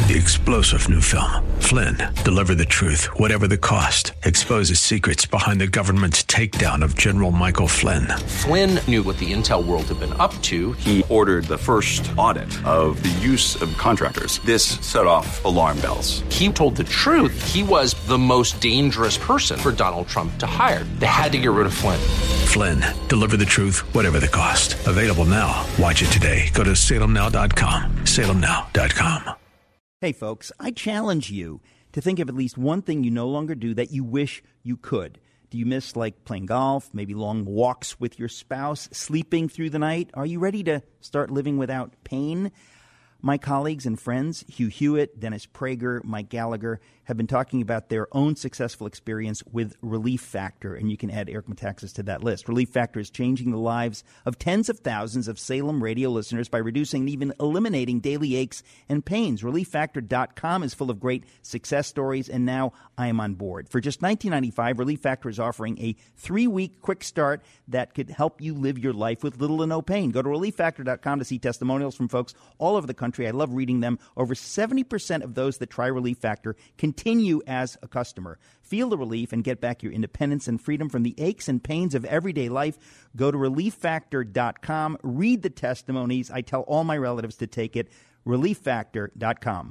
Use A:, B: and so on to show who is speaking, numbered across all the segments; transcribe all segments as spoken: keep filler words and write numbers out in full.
A: The explosive new film, Flynn, deliver the truth, whatever the cost, exposes secrets behind the government's takedown of General Michael Flynn.
B: Flynn knew what the intel world had been up to.
C: He ordered the first audit of the use of contractors. This set off alarm bells.
B: He told the truth. He was the most dangerous person for Donald Trump to hire. They had to get rid of Flynn.
A: Flynn, deliver the truth, whatever the cost. Available now. Watch it today. Go to salem now dot com. salem now dot com.
D: Hey, folks, I challenge you to think of at least one thing you no longer do that you wish you could. Do you miss, like, playing golf, maybe long walks with your spouse, sleeping through the night? Are you ready to start living without pain? My colleagues and friends, Hugh Hewitt, Dennis Prager, Mike Gallagher, have been talking about their own successful experience with Relief Factor, and you can add Eric Metaxas to that list. Relief Factor is changing the lives of tens of thousands of Salem radio listeners by reducing and even eliminating daily aches and pains. relief factor dot com is full of great success stories, and now I am on board. For just nineteen ninety-five dollars, Relief Factor is offering a three-week quick start that could help you live your life with little to no pain. Go to relief factor dot com to see testimonials from folks all over the country. I love reading them. Over seventy percent of those that try Relief Factor continue as a customer. Feel the relief and get back your independence and freedom from the aches and pains of everyday life. Go to relief factor dot com. Read the testimonies. I tell all my relatives to take it. relief factor dot com.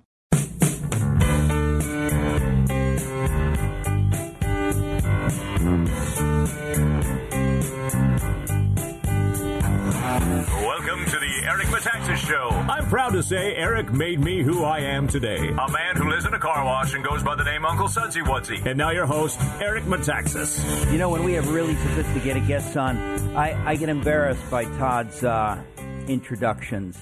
E: Welcome to the Eric Metaxas Show. I'm proud to say Eric made me who I am today. A man who lives in a car wash and goes by the name Uncle Sudsy Wudsy. And now your host, Eric Metaxas.
F: You know, when we have really sophisticated guests on, I, I get embarrassed by Todd's uh, introductions.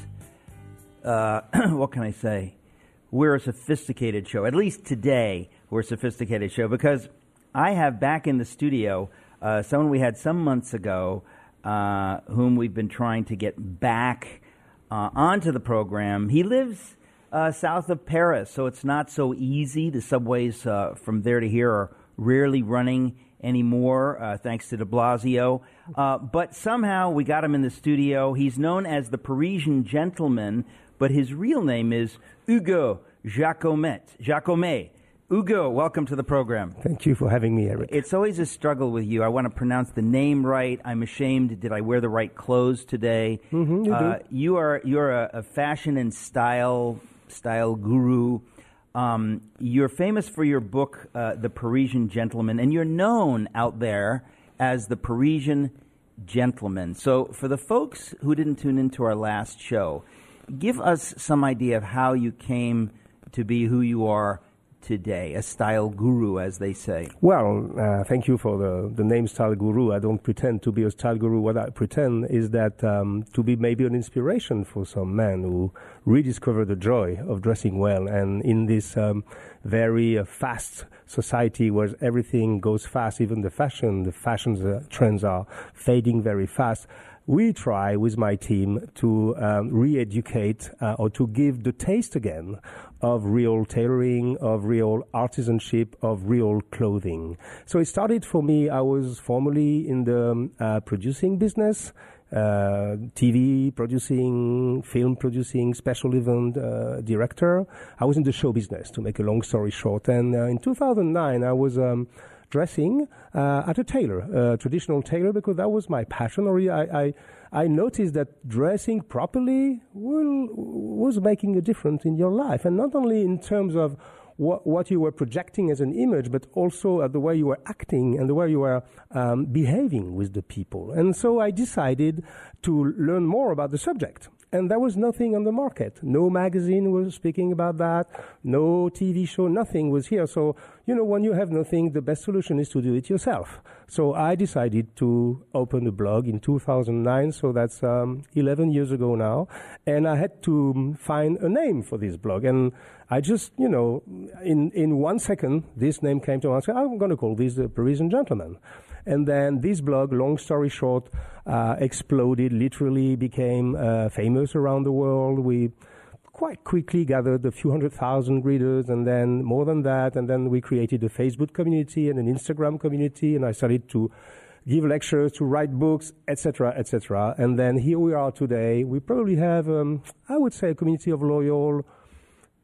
F: Uh, what can I say? We're a sophisticated show. At least today, we're a sophisticated show because I have back in the studio uh, someone we had some months ago Uh, whom we've been trying to get back uh, onto the program. He lives uh, south of Paris, so it's not so easy. The subways uh, from there to here are rarely running anymore, uh, thanks to de Blasio. Uh, but somehow we got him in the studio. He's known as the Parisian Gentleman, but his real name is Hugo Jacomet. Jacomet. Hugo, welcome to the program.
G: Thank you for having me, Eric.
F: It's always a struggle with you. I want to pronounce the name right. I'm ashamed. Did I wear the right clothes today?
G: Mm-hmm, you,
F: uh,
G: do.
F: you are you're a, a fashion and style style guru. Um, you're famous for your book, uh, The Parisian Gentleman, and you're known out there as the Parisian Gentleman. So, for the folks who didn't tune into our last show, give us some idea of how you came to be who you are today, a style guru, as they say.
G: Well, uh, thank you for the, the name Style Guru. I don't pretend to be a style guru. What I pretend is that um, to be maybe an inspiration for some men who rediscover the joy of dressing well. And in this um, very uh, fast society where everything goes fast, even the fashion, the fashion uh, trends are fading very fast, we try with my team to um, re-educate uh, or to give the taste again of real tailoring, of real artisanship, of real clothing. So it started for me, I was formerly in the um, uh, producing business, uh, T V producing, film producing, special event uh, director. I was in the show business, to make a long story short. And uh, in two thousand nine, I was Um, dressing uh, at a tailor, a traditional tailor, because that was my passion. Or I, I, I noticed that dressing properly will, was making a difference in your life, and not only in terms of what, what you were projecting as an image, but also uh, the way you were acting and the way you were um, behaving with the people. And so I decided to learn more about the subject. And there was nothing on the market. No magazine was speaking about that. No T V show, nothing was here. So, you know, when you have nothing, the best solution is to do it yourself. So I decided to open a blog in two thousand nine. So that's um, eleven years ago now. And I had to find a name for this blog. And I just, you know, in, in one second, this name came to me. I said, I'm going to call this the Parisian Gentleman. And then this blog, long story short, uh, exploded, literally became uh, famous around the world. We quite quickly gathered a few hundred thousand readers, and then more than that. And then we created a Facebook community and an Instagram community, and I started to give lectures, to write books, et cetera, et cetera. And then here we are today. We probably have, um, I would say, a community of loyal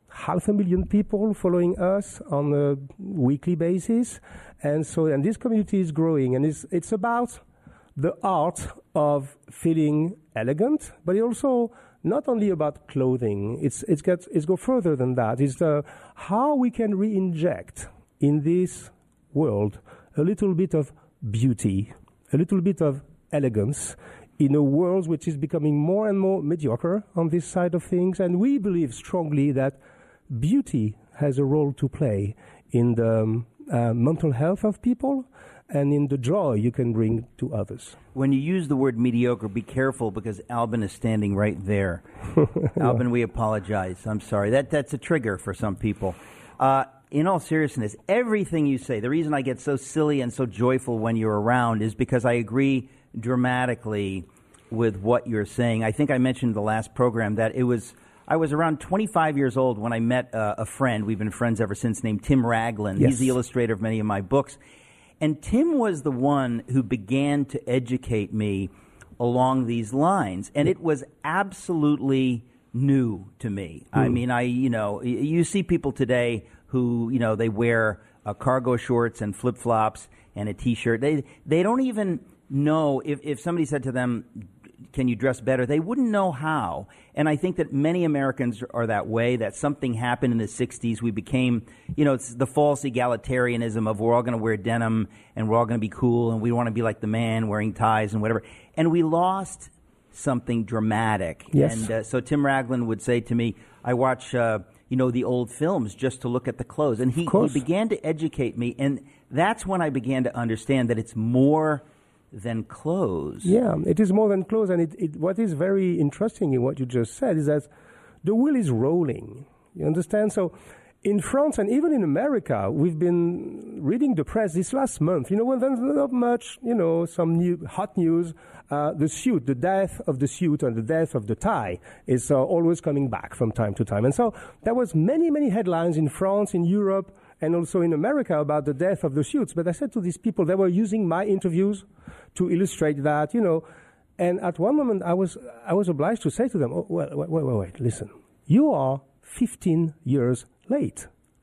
G: half a million people following us on a weekly basis. And so, and this community is growing, and it's, it's about the art of feeling elegant, but it also not only about clothing. It's, it's, gets, it's go further than that. It's the, how we can re-inject in this world a little bit of beauty, a little bit of elegance in a world which is becoming more and more mediocre on this side of things. And we believe strongly that beauty has a role to play in the um, uh, mental health of people and in the joy you can bring to others.
F: When you use the word mediocre, be careful, because Albin is standing right there. Albin, we apologize. I'm sorry. That That's a trigger for some people. Uh, in all seriousness, everything you say, the reason I get so silly and so joyful when you're around is because I agree dramatically with what you're saying. I think I mentioned in the last program that it was, I was around twenty-five years old when I met uh, a friend, we've been friends ever since, named Tim Raglan.
G: Yes.
F: He's the illustrator of many of my books. And Tim was the one who began to educate me along these lines. And it was absolutely new to me. Mm. I mean, I, you know, you see people today who, you know, they wear uh, cargo shorts and flip-flops and a T-shirt. They, they don't even know, if, if somebody said to them, can you dress better, they wouldn't know how. And I think that many Americans are that way, that something happened in the sixties. We became, you know, it's the false egalitarianism of we're all going to wear denim and we're all going to be cool and we want to be like the man wearing ties and whatever. And we lost something dramatic.
G: Yes.
F: And uh, so Tim Raglan would say to me, I watch, uh, you know, the old films just to look at the clothes. And he, he began to educate me. And that's when I began to understand that it's more than clothes.
G: Yeah, it is more than clothes. And it, it, what is very interesting in what you just said is that the wheel is rolling. You understand? So in France and even in America, we've been reading the press this last month. You know, well, there's not much, you know, some new hot news. Uh, the suit, the death of the suit and the death of the tie is uh, always coming back from time to time. And so there was many, many headlines in France, in Europe, and also in America about the death of the suits. But I said to these people, they were using my interviews to illustrate that, you know. And at one moment, I was I was obliged to say to them, oh, wait, wait, wait, wait, listen. You are fifteen years late.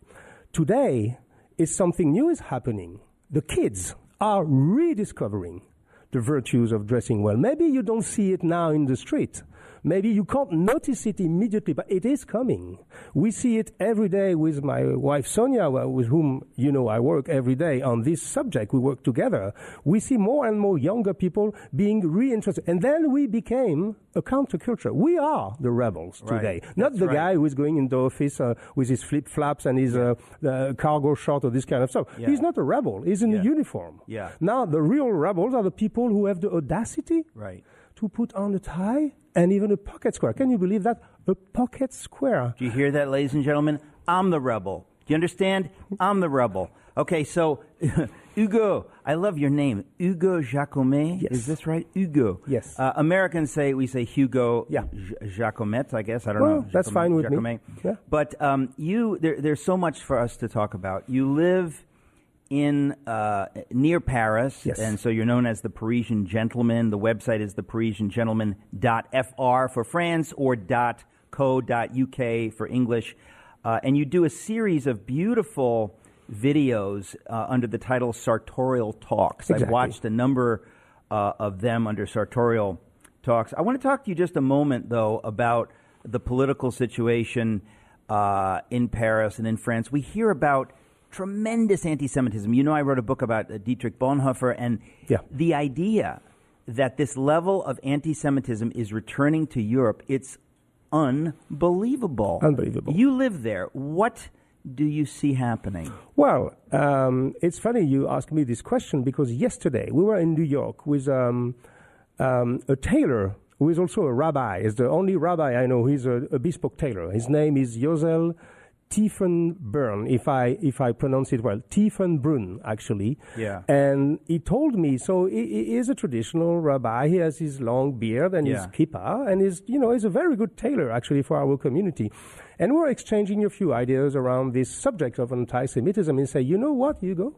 G: Today is something new is happening. The kids are rediscovering the virtues of dressing well. Maybe you don't see it now in the street. Maybe you can't notice it immediately, but it is coming. We see it every day with my wife Sonia, with whom, you know, I work every day on this subject. We work together. We see more and more younger people being reinterested. And then we became a counterculture. We are the rebels today.
F: Right.
G: Not
F: That's
G: the
F: right.
G: guy who is going in the office uh, with his flip-flops and his uh, uh, cargo short or this kind of stuff.
F: Yeah.
G: He's not a rebel. He's in
F: Yeah.
G: a uniform.
F: Yeah.
G: Now, the real rebels are the people who have the audacity
F: Right.
G: to put on a tie and even a pocket square. Can you believe that? A pocket square.
F: Do you hear that, ladies and gentlemen? I'm the rebel. Do you understand? I'm the rebel. Okay, so Hugo, I love your name, Hugo Jacomet.
G: Yes.
F: Is this right, Hugo?
G: Yes.
F: Uh, Americans say we say Hugo
G: Yeah.
F: J- Jacomet. I guess I don't
G: Well,
F: know.
G: that's
F: Jacomet-
G: fine with me.
F: Jacomet.
G: Yeah.
F: But um, you, there, there's so much for us to talk about. You live in uh, near Paris,
G: Yes.
F: and so you're known as the Parisian Gentleman. The website is the parisian gentleman dot f r for France or .co dot u k for English. Uh, and you do a series of beautiful videos uh, under the title Sartorial Talks.
G: Exactly.
F: I've watched a number uh, of them under Sartorial Talks. I want to talk to you just a moment, though, about the political situation uh, in Paris and in France. We hear about tremendous anti-Semitism. You know, I wrote a book about uh, Dietrich Bonhoeffer, and
G: Yeah.
F: the idea that this level of anti-Semitism is returning to Europe, it's unbelievable.
G: Unbelievable.
F: You live there. What do you see happening?
G: Well, um, it's funny you ask me this question because yesterday we were in New York with um, um, a tailor who is also a rabbi. He's the only rabbi I know. He's a, a bespoke tailor. His name is Yozel Tiefenbrunn, if I if I pronounce it well, Tiefenbrunn actually.
F: Yeah.
G: And he told me, so he, he is a traditional rabbi. He has his long beard and his
F: Yeah.
G: kippah, and is you know he's a very good tailor actually for our community. And we're exchanging a few ideas around this subject of anti-Semitism, and say, you know what, Hugo,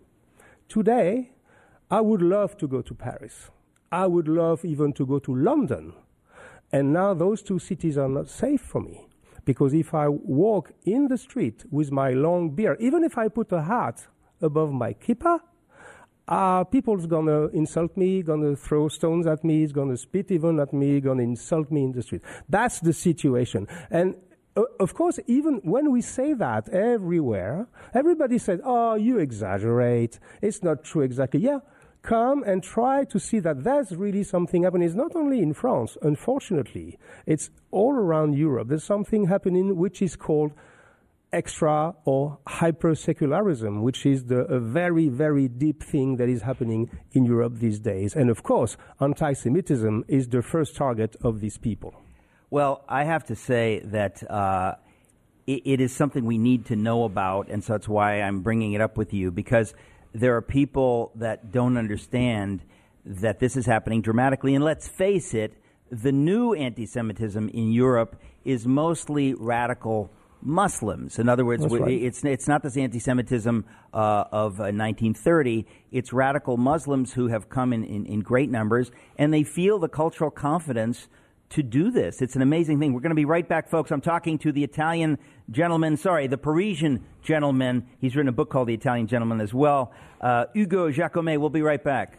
G: today I would love to go to Paris. I would love even to go to London. And now those two cities are not safe for me. Because if I walk in the street with my long beard, even if I put a hat above my kippah, uh, people's gonna insult me, gonna throw stones at me, is gonna spit even at me, gonna insult me in the street. That's the situation. And uh, of course, even when we say that everywhere, everybody says, oh, you exaggerate. It's not true exactly. Yeah, come and try to see that there's really something happening. It's not only in France, unfortunately. It's all around Europe. There's something happening which is called extra or hyper-secularism, which is the, a very, very deep thing that is happening in Europe these days. And of course, anti-Semitism is the first target of these people.
F: Well, I have to say that uh, it, it is something we need to know about, and so that's why I'm bringing it up with you, because there are people that don't understand that this is happening dramatically. And let's face it, the new anti-Semitism in Europe is mostly radical Muslims. In other words, right. it's it's not this anti-Semitism uh, of uh, nineteen thirty. It's radical Muslims who have come in, in, in great numbers, and they feel the cultural confidence to do this. It's an amazing thing. We're going to be right back, folks. I'm talking to the Italian gentleman, sorry, the Parisian gentleman. He's written a book called The Italian Gentleman as well. Uh, Ugo Giacomet. We'll be right back.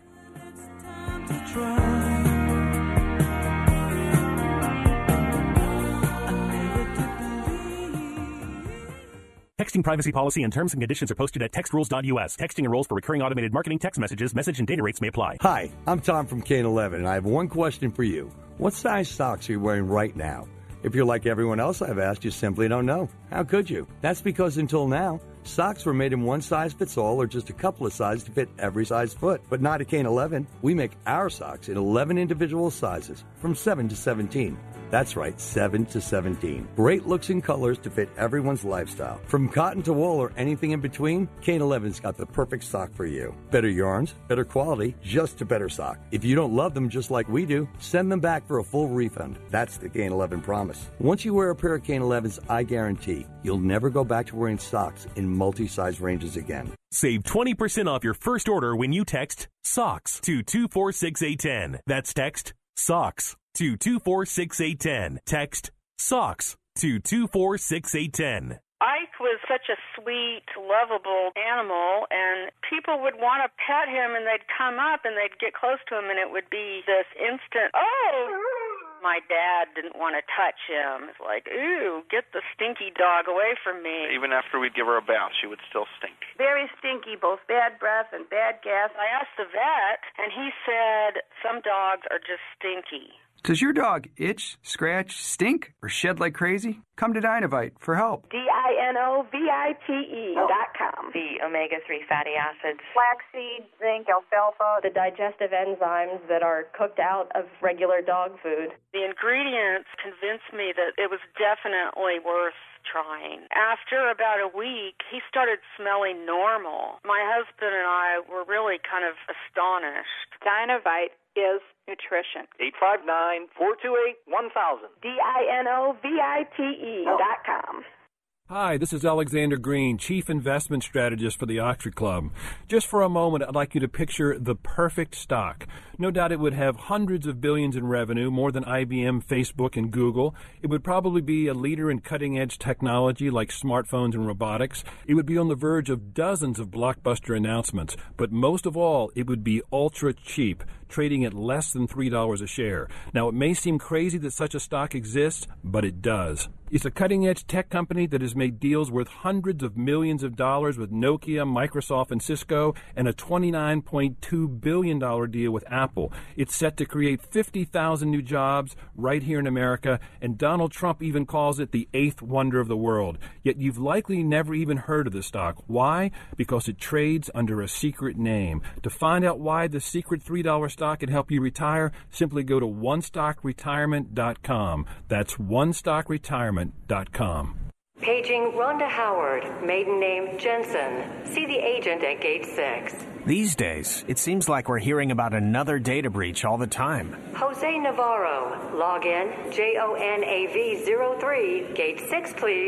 H: Texting privacy policy and terms and conditions are posted at text rules dot U S. Texting enrolls for recurring automated marketing text messages. Message and data rates may apply.
I: Hi, I'm Tom from Kane eleven, and I have one question for you. What size socks are you wearing right now? If you're like everyone else I've asked, you simply don't know. How could you? That's because until now, socks were made in one size fits all or just a couple of sizes to fit every size foot. But not at Kane eleven. We make our socks in eleven individual sizes from seven to seventeen. That's right, seven to seventeen. Great looks and colors to fit everyone's lifestyle. From cotton to wool or anything in between, Kane eleven's got the perfect sock for you. Better yarns, better quality, just a better sock. If you don't love them just like we do, send them back for a full refund. That's the Kane eleven promise. Once you wear a pair of Kane elevens, I guarantee you'll never go back to wearing socks in multi-size ranges again.
H: Save twenty percent off your first order when you text SOCKS to two four six eight one zero. That's text SOCKS to two four six eight one zero. Text SOCKS to two four six eight one zero.
J: Ike was such a sweet, lovable animal, and people would want to pet him, and they'd come up, and they'd get close to him, and it would be this instant, oh! My dad didn't want to touch him. It's like, ooh, get the stinky dog away from me.
K: Even after we'd give her a bath, she would still stink.
J: Very stinky, both bad breath and bad gas. I asked the vet, and he said some dogs are just stinky.
L: Does your dog itch, scratch, stink, or shed like crazy? Come to Dinovite for help.
J: D I N O V I T E dot com.
M: The omega three fatty acids.
J: Flaxseed, zinc, alfalfa. The digestive enzymes that are cooked out of regular dog food. The ingredients convinced me that it was definitely worth trying. After about a week, he started smelling normal. My husband and I were really kind of astonished. Dinovite is nutrition.
K: eight five nine, four two eight, one thousand.
J: D I N O V I T E dot com.
N: Hi, this is Alexander Green, Chief Investment Strategist for the Oxford Club. Just for a moment, I'd like you to picture the perfect stock. No doubt it would have hundreds of billions in revenue, more than I B M, Facebook, and Google. It would probably be a leader in cutting-edge technology like smartphones and robotics. It would be on the verge of dozens of blockbuster announcements. But most of all, it would be ultra cheap, trading at less than three dollars a share. Now, it may seem crazy that such a stock exists, but it does. It's a cutting-edge tech company that has made deals worth hundreds of millions of dollars with Nokia, Microsoft, and Cisco, and a twenty-nine point two billion dollars deal with Apple. It's set to create fifty thousand new jobs right here in America, and Donald Trump even calls it the eighth wonder of the world. Yet you've likely never even heard of the stock. Why? Because it trades under a secret name. To find out why the secret three dollar stock can help you retire, simply go to one stock retirement dot com. That's one stock retirement dot com.
M: Paging Rhonda Howard, maiden name Jensen. See the agent at gate six.
O: These days, it seems like we're hearing about another data breach all the time.
M: Jose Navarro, log in, J O N A V zero three, gate six, please.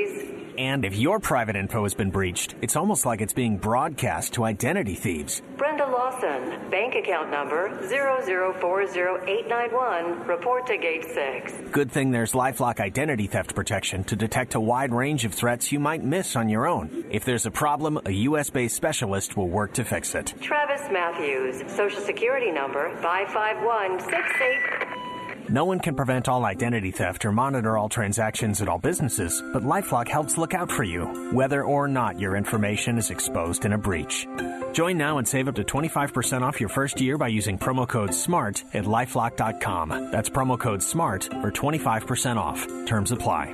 O: And if your private info has been breached, it's almost like it's being broadcast to identity thieves.
M: Brenda Lawson, bank account number zero zero four zero eight nine one. Report to Gate six.
O: Good thing there's LifeLock identity theft protection to detect a wide range of threats you might miss on your own. If there's a problem, a U S-based specialist will work to fix it.
M: Travis Matthews, Social Security number five five one six eight.
O: No one can prevent all identity theft or monitor all transactions at all businesses, but LifeLock helps look out for you, whether or not your information is exposed in a breach. Join now and save up to twenty-five percent off your first year by using promo code SMART at lifelock dot com. That's promo code SMART for twenty-five percent off. Terms apply.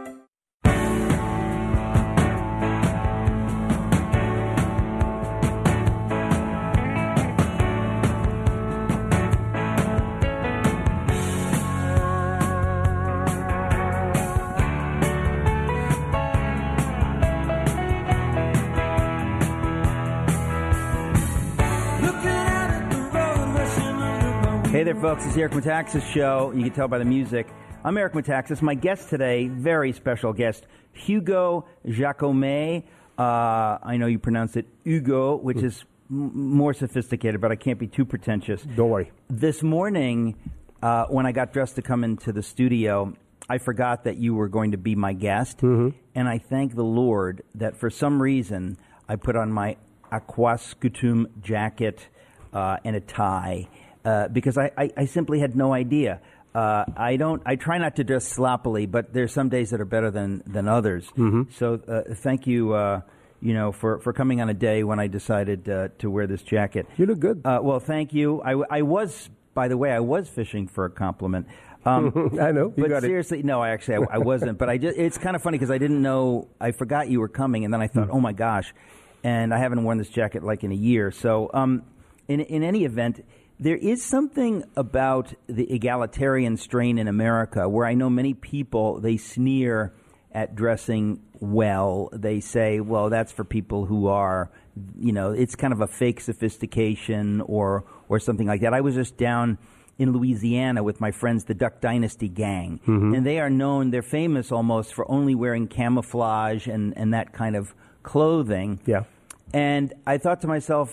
D: Hey there, folks. It's the Eric Metaxas Show. You can tell by the music. I'm Eric Metaxas. My guest today, very special guest, Hugo Jacome. Uh, I know you pronounce it Hugo, which mm. is m- more sophisticated, but I can't be too pretentious.
G: Don't worry.
D: This morning, uh, when I got dressed to come into the studio, I forgot that you were going to be my guest.
G: Mm-hmm.
D: And I thank the Lord that for some reason I put on my aquascutum jacket uh, and a tie. Uh, because I, I, I simply had no idea. Uh, I don't. I try not to dress sloppily, but there's some days that are better than, than others.
G: Mm-hmm.
D: So uh, thank you, uh, you know, for, for coming on a day when I decided uh, to wear this jacket.
G: You look good.
D: Uh, well, thank you. I, I was, by the way, I was fishing for a compliment. Um,
G: I know. You
D: but
G: got
D: seriously,
G: it.
D: no, I actually I, I wasn't. But I just, it's kind of funny because I didn't know. I forgot you were coming, and then I thought,
G: Mm.
D: oh my gosh, and I haven't worn this jacket like in a year. So, um, in in any event. There is something about the egalitarian strain in America where I know many people, they sneer at dressing well. They say, well, that's for people who are, you know, it's kind of a fake sophistication or or something like that. I was just down in Louisiana with my friends, the Duck Dynasty gang,
G: Mm-hmm.
D: and they are known, they're famous almost for only wearing camouflage and, and that kind of clothing.
G: Yeah.
D: And I thought to myself,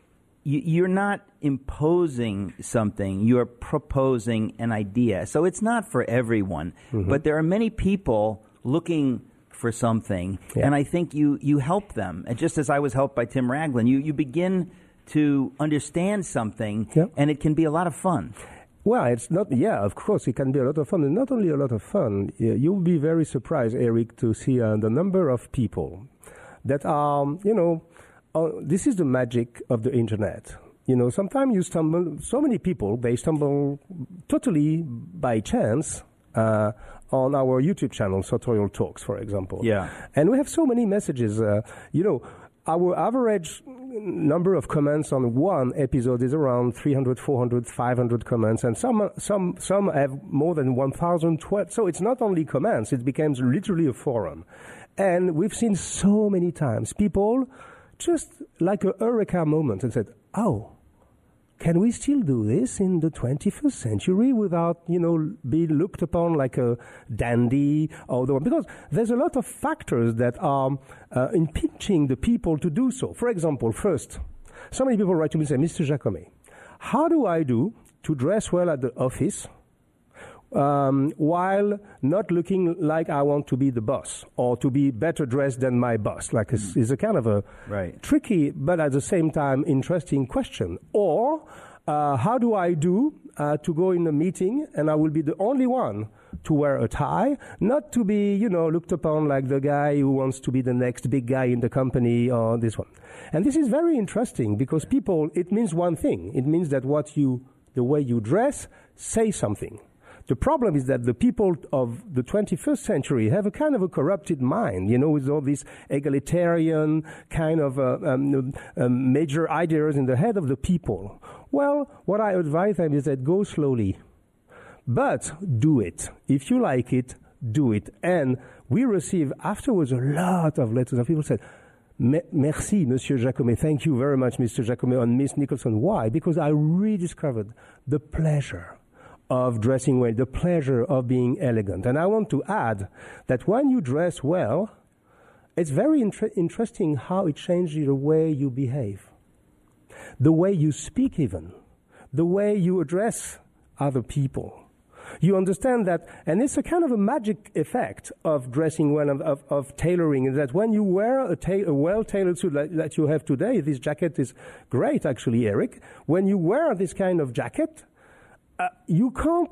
D: you're not imposing something, you're proposing an idea. So it's not for everyone,
G: Mm-hmm.
D: but there are many people looking for something,
G: Yeah.
D: and I think you, you help them. And just as I was helped by Tim Raglan, you, you begin to understand something,
G: Yeah.
D: and it can be a lot of fun.
G: Well, it's not, yeah, of course, it can be a lot of fun. And not only a lot of fun, yeah, you'll be very surprised, Eric, to see uh, the number of people that are, you know, uh, this is the magic of the internet. You know, sometimes you stumble, so many people, they stumble totally by chance uh, on our YouTube channel, Sartorial Talks, for example.
D: Yeah.
G: And we have so many messages. Uh, you know, our average number of comments on one episode is around three hundred, four hundred, five hundred comments, and some some some have more than one thousand twelve. So it's not only comments, it becomes literally a forum. And we've seen so many times people just like a eureka moment and said, oh, can we still do this in the twenty-first century without, you know, being looked upon like a dandy? Or the, because there's a lot of factors that are uh, impinging the people to do so. For example, first, so many people write to me and say, Mister Jacome, how do I do to dress well at the office um, while not looking like I want to be the boss or to be better dressed than my boss? Like, it's, it's a kind of a
D: Right.
G: tricky, but at the same time, interesting question. Or uh, how do I do uh, to go in a meeting and I will be the only one to wear a tie, not to be, you know, looked upon like the guy who wants to be the next big guy in the company or this one. And this is very interesting because people, it means one thing. It means that what you, the way you dress, say something. The problem is that the people of the twenty-first century have a kind of a corrupted mind, you know, with all these egalitarian kind of uh, um, um, major ideas in the head of the people. Well, what I advise them is that go slowly, but do it. If you like it, do it. And we receive afterwards a lot of letters of people said, merci, Monsieur Jacome. Thank you very much, Mister Jacome, and Miss Nicholson. Why? Because I rediscovered the pleasure of dressing well, the pleasure of being elegant. And I want to add that when you dress well, it's very inter- interesting how it changes the way you behave, the way you speak even, the way you address other people. You understand that, and it's a kind of a magic effect of dressing well, of, of, of tailoring, is that when you wear a, ta- a well-tailored suit like, that you have today, this jacket is great, actually, Eric. When you wear this kind of jacket, uh, you can't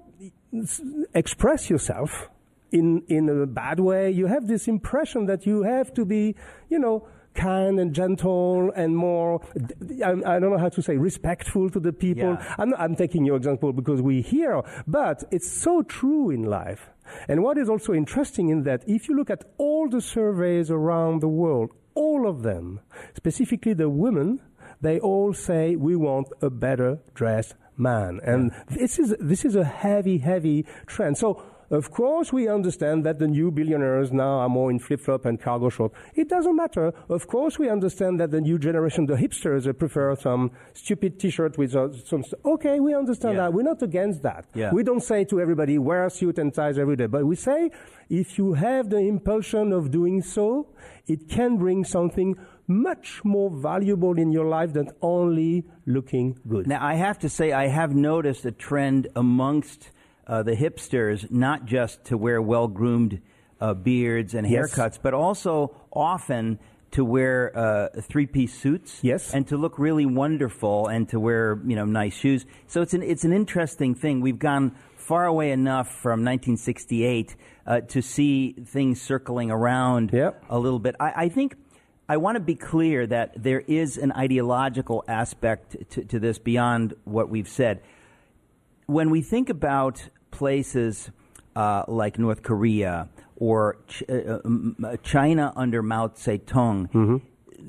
G: express yourself in in a bad way. You have this impression that you have to be, you know, kind and gentle and more, I, I don't know how to say, respectful to the people.
F: Yeah.
G: I'm, I'm taking your example because we hear, but it's so true in life. And what is also interesting in that, if you look at all the surveys around the world, all of them, specifically the women, they all say we want a better dressed man. And yeah. this is this is a heavy, heavy trend. So, of course, we understand that the new billionaires now are more in flip-flop and cargo short. It doesn't matter. Of course, we understand that the new generation, the hipsters, they prefer some stupid T-shirt with uh, some... St- okay, we understand yeah. that. We're not against that.
F: Yeah.
G: We don't say to everybody, wear a suit and ties every day. But we say, if you have the impulsion of doing so, it can bring something much more valuable in your life than only looking good.
F: Now, I have to say, I have noticed a trend amongst Uh, the hipsters, not just to wear well-groomed uh, beards and haircuts, yes. but also often to wear uh, three-piece suits,
G: yes.
F: and to look really wonderful, and to wear, you know, nice shoes. So it's an it's an interesting thing. We've gone far away enough from nineteen sixty-eight uh, to see things circling around
G: yep.
F: a little bit. I, I think I want to be clear that there is an ideological aspect to, to this beyond what we've said. When we think about places uh, like North Korea or Ch- uh, China under Mao Zedong,
G: mm-hmm.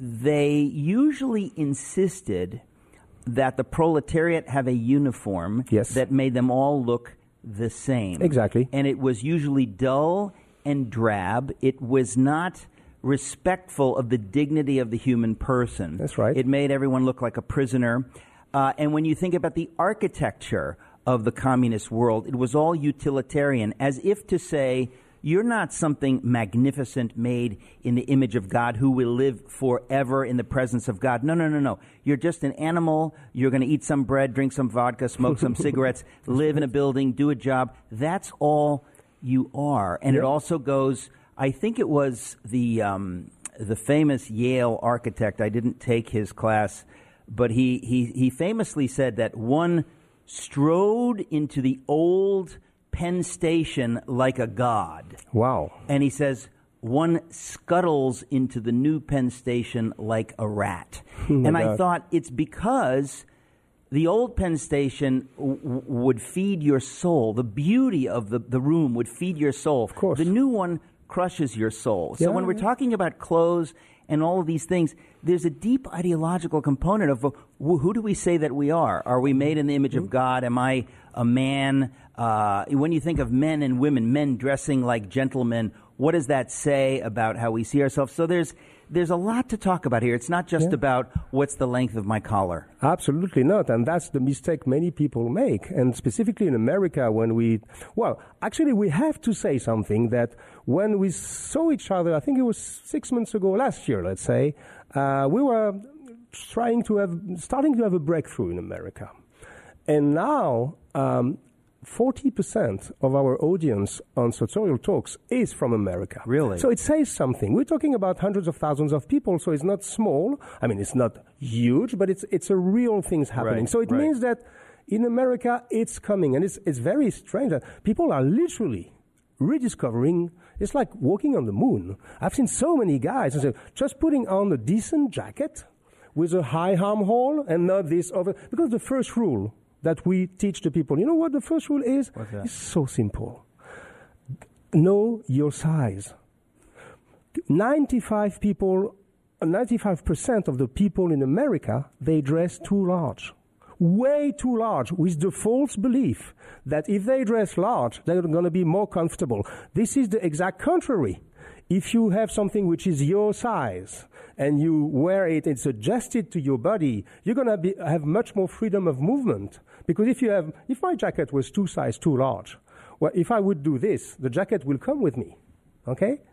F: they usually insisted that the proletariat have a uniform
G: yes.
F: that made them all look the same.
G: Exactly.
F: And it was usually dull and drab. It was not respectful of the dignity of the human person.
G: That's right.
F: It made everyone look like a prisoner. Uh, and when you think about the architecture of the communist world, it was all utilitarian, as if to say, you're not something magnificent made in the image of God who will live forever in the presence of God. No, no, no, no. You're just an animal. You're going to eat some bread, drink some vodka, smoke some cigarettes, live in a building, do a job. That's all you are. And
G: yep.
F: it also goes, I think it was the um, the famous Yale architect. I didn't take his class, but he, he, he famously said that one strode into the old Penn Station like a god.
G: Wow.
F: And he says, one scuttles into the new Penn Station like a rat.
G: Oh
F: and I
G: God.
F: thought it's because the old Penn Station w- would feed your soul. The beauty of the, the room would feed your soul.
G: Of course.
F: The new one crushes your soul. So
G: yeah,
F: when we're
G: yeah.
F: talking about clothes and all of these things, there's a deep ideological component of uh, who do we say that we are? Are we made in the image of God? Am I a man? Uh, when you think of men and women, men dressing like gentlemen, what does that say about how we see ourselves? So there's there's a lot to talk about here. It's not just
G: yeah.
F: about what's the length of my collar.
G: Absolutely not. And that's the mistake many people make. And specifically in America, when we, well, actually we have to say something that when we saw each other, I think it was six months ago, last year, let's say, uh, we were trying to have, starting to have a breakthrough in America. And now, um, forty percent of our audience on Sartorial Talks is from America.
F: Really?
G: So it says something. We're talking about hundreds of thousands of people, so it's not small. I mean, it's not huge, but it's it's a real thing's happening.
F: Right,
G: so it
F: right.
G: means that in America, it's coming. And it's it's very strange that people are literally rediscovering. It's like walking on the moon. I've seen so many guys and say, just putting on a decent jacket with a high armhole and not this over. Because the first rule that we teach the people, you know what the first rule is?
F: What's that?
G: It's so simple. Know your size. ninety-five people, ninety-five percent of the people in America, they dress too large. Way too large, with the false belief that if they dress large, they're going to be more comfortable. This is the exact contrary. If you have something which is your size and you wear it, it's adjusted to your body, you're going to be, have much more freedom of movement. Because if you have, if my jacket was two size too large, well, if I would do this, the jacket will come with me, okay?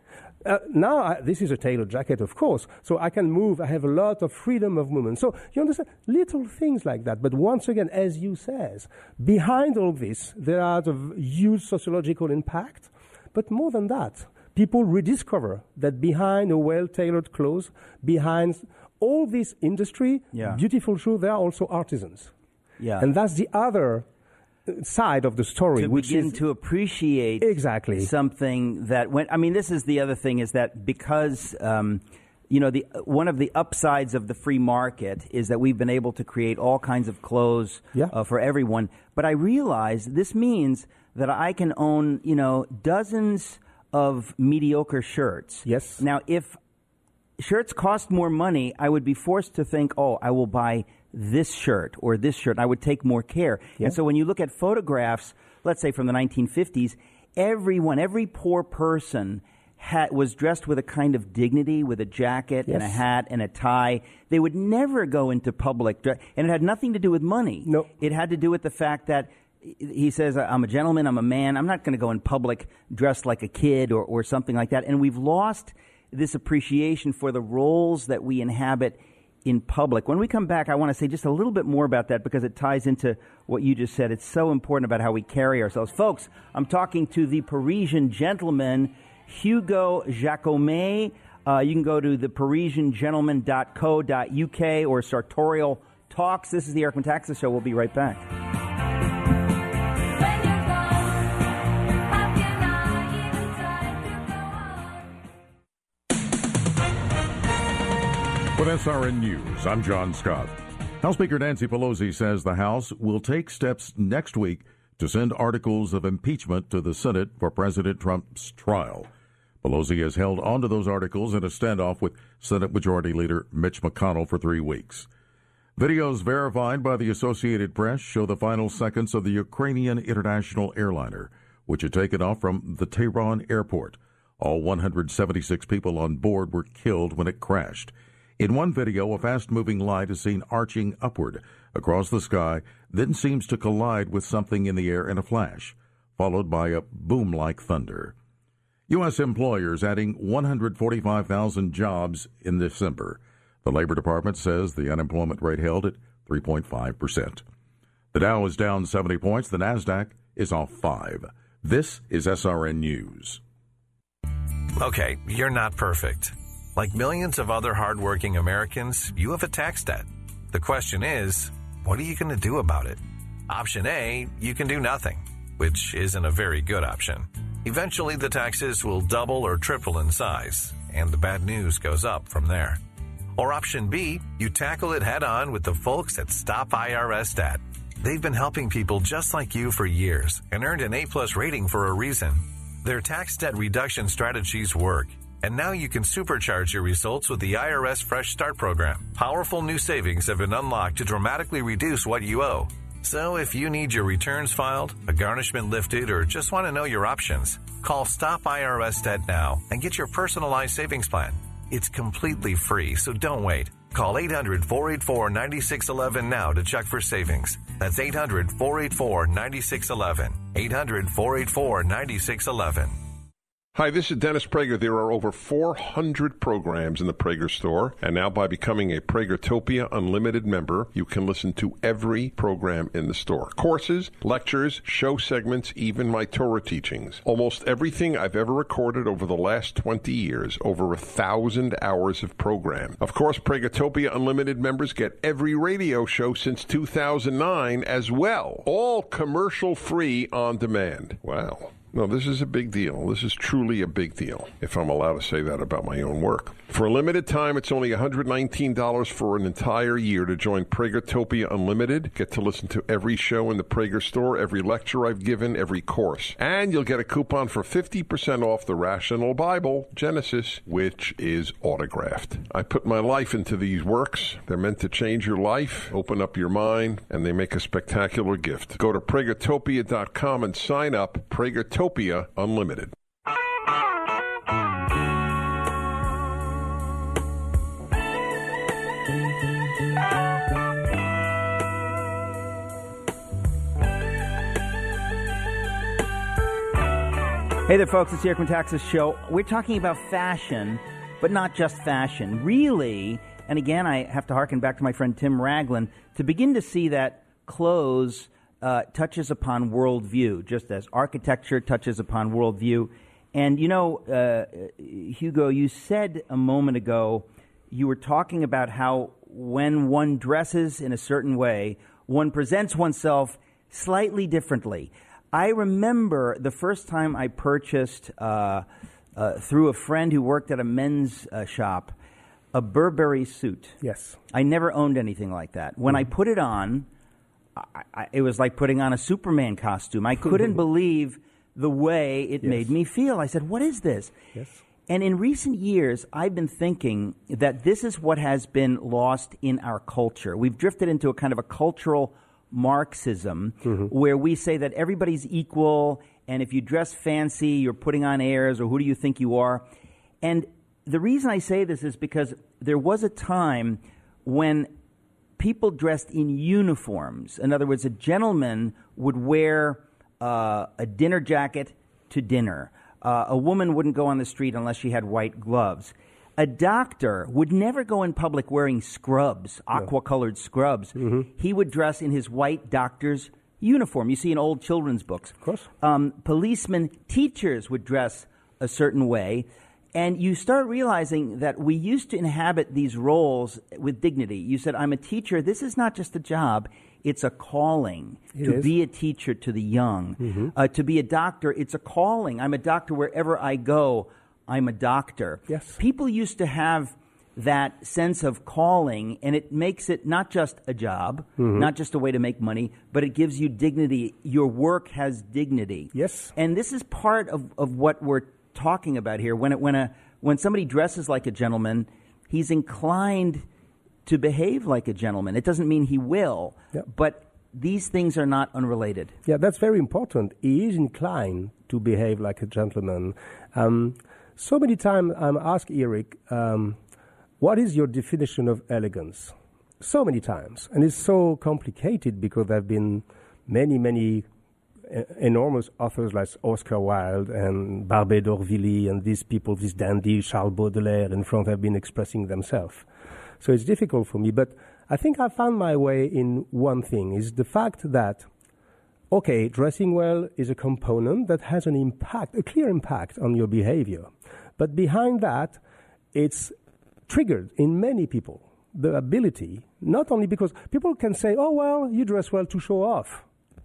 G: Uh, now, I, this is a tailored jacket, of course, so I can move. I have a lot of freedom of movement. So you understand, little things like that. But once again, as you says, behind all this, there are the huge sociological impact. But more than that, people rediscover that behind a well-tailored clothes, behind all this industry,
D: yeah.
G: beautiful shoes, there are also artisans.
D: Yeah.
G: And that's the other side of the story,
D: to
G: which
D: begin
G: is
D: to appreciate
G: exactly
D: something that when I mean this is the other thing is that because um, you know the one of the upsides of the free market is that we've been able to create all kinds of clothes
G: yeah.
D: uh, for everyone. But I realize this means that I can own you know dozens of mediocre shirts.
G: Yes.
D: Now, if shirts cost more money, I would be forced to think, oh, I will buy this shirt or this shirt, and I would take more care.
G: Yeah.
D: And so when you look at photographs, let's say from the nineteen fifties, everyone, every poor person had, was dressed with a kind of dignity, with a jacket
G: yes.
D: and a hat and a tie. They would never go into public, and it had nothing to do with money.
G: No.
D: It had to do with the fact that he says, I'm a gentleman, I'm a man, I'm not going to go in public dressed like a kid or, or something like that. And we've lost this appreciation for the roles that we inhabit in public. When we come back, I want to say just a little bit more about that because it ties into what you just said. It's so important about how we carry ourselves. Folks, I'm talking to the Parisian gentleman, Hugo Jacomet. Uh, you can go to the parisian gentleman dot co dot u k or Sartorial Talks. This is the Eric Metaxas Show. We'll be right back.
P: With S R N News, I'm John Scott. House Speaker Nancy Pelosi says the House will take steps next week to send articles of impeachment to the Senate for President Trump's trial. Pelosi has held onto those articles in a standoff with Senate Majority Leader Mitch McConnell for three weeks. Videos verified by the Associated Press show the final seconds of the Ukrainian international airliner, which had taken off from the Tehran airport. All one hundred seventy-six people on board were killed when it crashed. In one video, a fast-moving light is seen arching upward across the sky, then seems to collide with something in the air in a flash, followed by a boom-like thunder. U S employers adding one hundred forty-five thousand jobs in December. The Labor Department says the unemployment rate held at three point five percent. The Dow is down seventy points. The NASDAQ is off five. This is S R N News.
Q: Okay, you're not perfect. Like millions of other hardworking Americans, you have a tax debt. The question is, what are you going to do about it? Option A, you can do nothing, which isn't a very good option. Eventually, the taxes will double or triple in size, and the bad news goes up from there. Or option B, you tackle it head on with the folks at Stop I R S Debt. They've been helping people just like you for years and earned an A-plus rating for a reason. Their tax debt reduction strategies work. And now you can supercharge your results with the I R S Fresh Start program. Powerful new savings have been unlocked to dramatically reduce what you owe. So if you need your returns filed, a garnishment lifted, or just want to know your options, call Stop I R S Debt now and get your personalized savings plan. It's completely free, so don't wait. Call eight hundred, four eight four, nine six one one now to check for savings. That's eight hundred, four eight four, nine six one one. eight hundred, four eight four, nine six one one.
R: Hi, this is Dennis Prager. There are over four hundred programs in the Prager store, and now by becoming a Pragertopia Unlimited member, you can listen to every program in the store. Courses, lectures, show segments, even my Torah teachings. Almost everything I've ever recorded over the last twenty years, over a thousand hours of program. Of course, Pragertopia Unlimited members get every radio show since two thousand nine as well, all commercial-free on demand. Wow. No, this is a big deal. This is truly a big deal, if I'm allowed to say that about my own work. For a limited time, it's only one hundred nineteen dollars for an entire year to join Pragertopia Unlimited. Get to listen to every show in the Prager store, every lecture I've given, every course. And you'll get a coupon for fifty percent off the Rational Bible, Genesis, which is autographed. I put my life into these works. They're meant to change your life, open up your mind, and they make a spectacular gift. Go to Pragertopia dot com and sign up. Pragertopia Unlimited.
D: Hey there, folks. It's the Eric Metaxas Show. We're talking about fashion, but not just fashion. Really, and again, I have to harken back to my friend Tim Raglan, to begin to see that clothes uh, touches upon worldview, just as architecture touches upon worldview. And, you know, uh, Hugo, you said a moment ago, you were talking about how when one dresses in a certain way, one presents oneself slightly differently. I remember the first time I purchased, uh, uh, through a friend who worked at a men's uh, shop, a Burberry suit.
G: Yes.
D: I never owned anything like that. When mm. I put it on, I, I, it was like putting on a Superman costume. I couldn't believe the way it yes. made me feel. I said, what is this?
G: Yes.
D: And in recent years, I've been thinking that this is what has been lost in our culture. We've drifted into a kind of a cultural Marxism, mm-hmm. where we say that everybody's equal, and if you dress fancy, you're putting on airs, or who do you think you are? And the reason I say this is because there was a time when people dressed in uniforms. In other words, a gentleman would wear uh, a dinner jacket to dinner. Uh, a woman wouldn't go on the street unless she had white gloves. A doctor would never go in public wearing scrubs, aqua-colored scrubs. Mm-hmm. He would dress in his white doctor's uniform. You see in old children's books.
G: Of course.
D: Um, policemen, teachers would dress a certain way. And you start realizing that we used to inhabit these roles with dignity. You said, I'm a teacher. This is not just a job. It's a calling
G: it
D: to
G: is.
D: be a teacher to the young.
G: Mm-hmm.
D: Uh, to be a doctor, it's a calling. I'm a doctor wherever I go. I'm a doctor.
G: Yes.
D: People used to have that sense of calling, and it makes it not just a job, mm-hmm. not just a way to make money, but it gives you dignity. Your work has dignity.
G: Yes.
D: And this is part of, of what we're talking about here. When it, when a when somebody dresses like a gentleman, he's inclined to behave like a gentleman. It doesn't mean he will,
G: yep.
D: but these things are not unrelated.
G: Yeah, that's very important. He is inclined to behave like a gentleman. Um, So many times I'm asked Eric, um, what is your definition of elegance? So many times. And it's so complicated because there have been many, many uh, enormous authors like Oscar Wilde and Barbey d'Aurevilly and these people, these dandies, Charles Baudelaire in front have been expressing themselves. So it's difficult for me. But I think I found my way in one thing, is the fact that okay, dressing well is a component that has an impact, a clear impact on your behavior. But behind that, it's triggered in many people, the ability, not only because people can say, oh, well, you dress well to show off.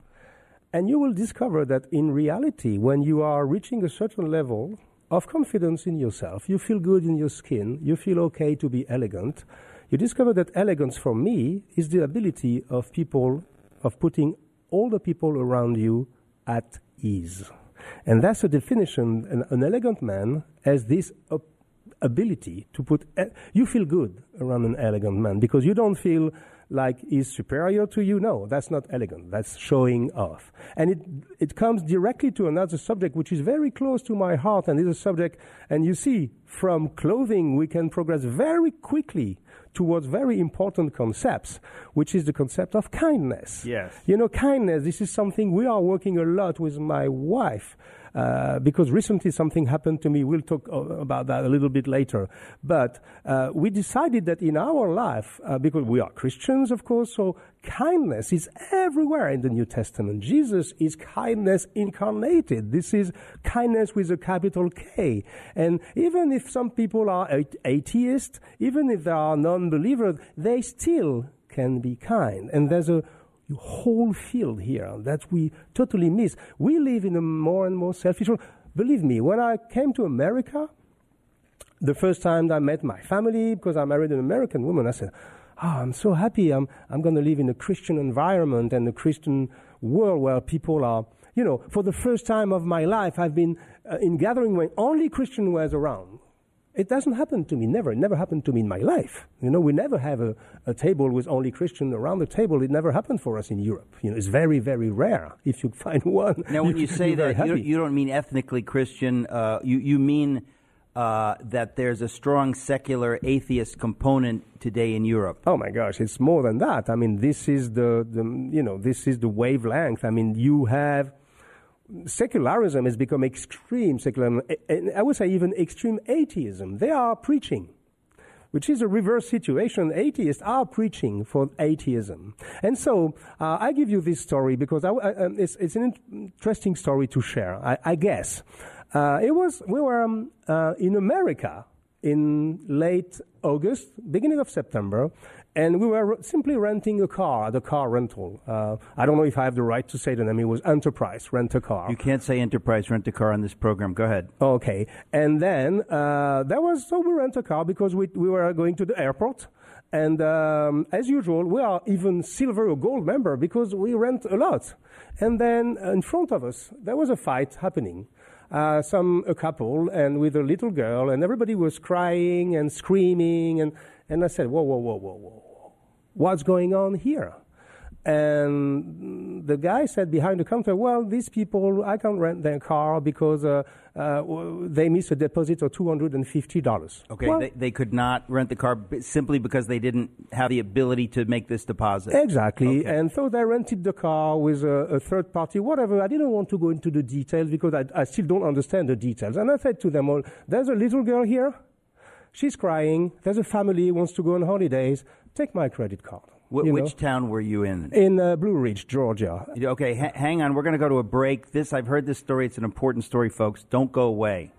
G: And you will discover that in reality, when you are reaching a certain level of confidence in yourself, you feel good in your skin, you feel okay to be elegant, you discover that elegance for me is the ability of people, of putting all the people around you at ease. And that's a definition. An, an elegant man has this uh, ability to put... Uh, you feel good around an elegant man because you don't feel like he's superior to you. No, that's not elegant. That's showing off. And it it comes directly to another subject which is very close to my heart, and is a subject, and you see, from clothing we can progress very quickly towards very important concepts, which is the concept of kindness.
D: Yes.
G: You know, kindness, this is something we are working a lot with my wife, uh, because recently something happened to me. We'll talk uh, about that a little bit later. But uh, we decided that in our life, uh, because we are Christians, of course, so kindness is everywhere in the New Testament. Jesus is kindness incarnated. This is kindness with a capital K. And even if some people are atheists, even if they are non-believers, they still can be kind. And there's a whole field here that we totally miss. We live in a more and more selfish world. Believe me, when I came to America, the first time I met my family, because I married an American woman, I said, oh, I'm so happy. I'm, I'm going to live in a Christian environment and a Christian world where people are, you know, for the first time of my life, I've been uh, in gathering when only Christian was around. It doesn't happen to me, never. It never happened to me in my life. You know, we never have a, a table with only Christian around the table. It never happened for us in Europe. You know, it's very, very rare if you find one.
D: Now, when you, you say that, you don't, you don't mean ethnically Christian. Uh, you, you mean uh, that there's a strong secular atheist component today in Europe.
G: Oh my gosh, it's more than that. I mean, this is the, the you know, this is the wavelength. I mean, you have secularism has become extreme secularism, and I would say even extreme atheism. They are preaching, which is a reverse situation. Atheists are preaching for atheism. And so uh, I give you this story because I, I, um, it's, it's an interesting story to share, I, I guess. Uh, it was, we were um, uh, in America in late August, beginning of September, and we were simply renting a car at a car rental. Uh, I don't know if I have the right to say the name. It was Enterprise, Rent a Car.
F: You can't say Enterprise, Rent a Car on this program. Go ahead.
G: Okay. And then uh, there was, so we rent a car because we, we were going to the airport. And um, as usual, we are even silver or gold member because we rent a lot. And then in front of us, there was a fight happening. Uh, some a couple and with a little girl, and everybody was crying and screaming, and, and I said, whoa, whoa, whoa, whoa, whoa, what's going on here? And the guy said behind the counter, well, these people, I can't rent their car because uh, uh, they missed a deposit of two hundred fifty dollars.
F: Okay,
G: well,
F: they, they could not rent the car simply because they didn't have the ability to make this deposit.
G: Exactly,
F: okay.
G: And so they rented the car with a, a third party, whatever. I didn't want to go into the details because I, I still don't understand the details. And I said to them all, there's a little girl here. She's crying. There's a family who wants to go on holidays. Take my credit card.
F: Wh-
G: you
F: which
G: know?
F: town were you in?
G: In uh, Blue Ridge, Georgia.
F: Okay, ha- hang on. We're going to go to a break. This, I've heard this story. It's an important story, folks. Don't go away.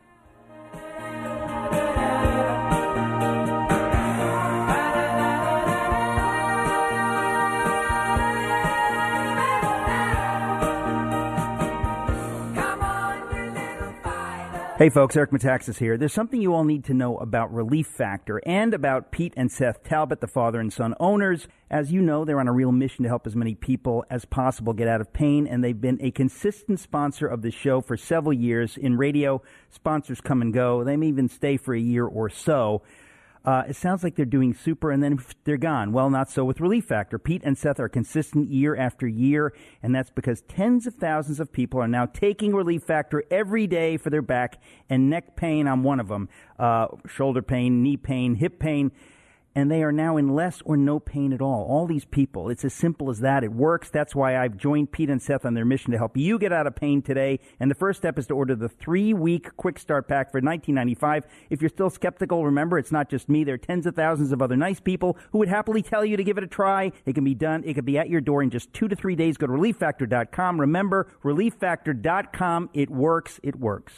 F: Hey folks, Eric Metaxas here. There's something you all need to know about Relief Factor and about Pete and Seth Talbot, the father and son owners. As you know, they're on a real mission to help as many people as possible get out of pain, and they've been a consistent sponsor of the show for several years. In radio, sponsors come and go. They may even stay for a year or so. Uh, it sounds like they're doing super, and then they're gone. Well, not so with Relief Factor. Pete and Seth are consistent year after year, and that's because tens of thousands of people are now taking Relief Factor every day for their back and neck pain. I'm one of them. Uh, shoulder pain, knee pain, hip pain. And they are now in less or no pain at all. All these people, it's as simple as that. It works. That's why I've joined Pete and Seth on their mission to help you get out of pain today. And the first step is to order the three-week Quick Start Pack for nineteen ninety-five dollars. If you're still skeptical, remember, it's not just me. There are tens of thousands of other nice people who would happily tell you to give it a try. It can be done. It can be at your door in just two to three days. Go to relief factor dot com. Remember, relief factor dot com. It works. It works.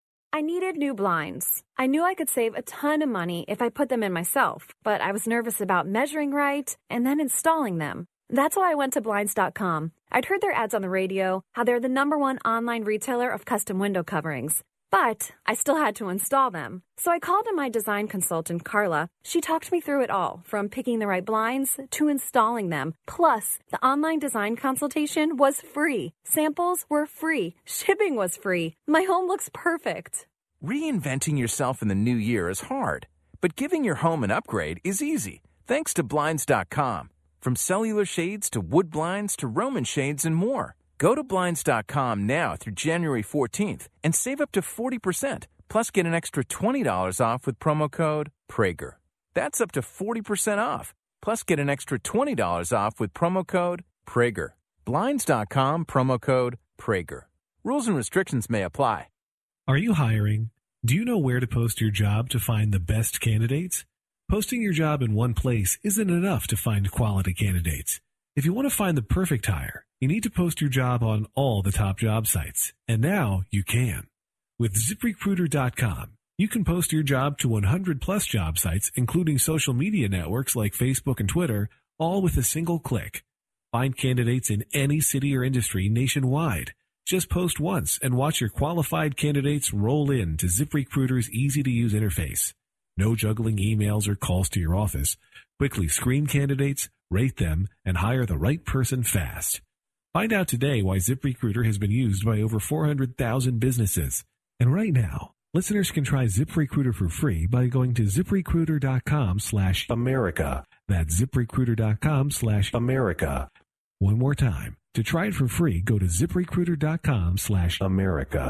S: I needed new blinds. I knew I could save a ton of money if I put them in myself, but I was nervous about measuring right and then installing them. That's why I went to blinds dot com. I'd heard their ads on the radio, how they're the number one online retailer of custom window coverings. But I still had to install them. So I called in my design consultant, Carla. She talked me through it all, from picking the right blinds to installing them. Plus, the online design consultation was free. Samples were free. Shipping was free. My home looks perfect.
T: Reinventing yourself in the new year is hard, but giving your home an upgrade is easy, thanks to blinds dot com. From cellular shades to wood blinds to Roman shades and more. Go to blinds dot com now through January fourteenth and save up to forty percent, plus get an extra twenty dollars off with promo code Prager. That's up to forty percent off, plus get an extra twenty dollars off with promo code Prager. blinds dot com, promo code Prager. Rules and restrictions may apply.
U: Are you hiring? Do you know where to post your job to find the best candidates? Posting your job in one place isn't enough to find quality candidates. If you want to find the perfect hire, you need to post your job on all the top job sites. And now you can. With zip recruiter dot com, you can post your job to one hundred plus job sites, including social media networks like Facebook and Twitter, all with a single click. Find candidates in any city or industry nationwide. Just post once and watch your qualified candidates roll in to ZipRecruiter's easy-to-use interface. No juggling emails or calls to your office. Quickly screen candidates, rate them, and hire the right person fast. Find out today why ZipRecruiter has been used by over four hundred thousand businesses. And right now, listeners can try ZipRecruiter for free by going to zip recruiter dot com slash America. That's zip recruiter dot com slash America. One more time. To try it for free, go to zip recruiter dot com slash America.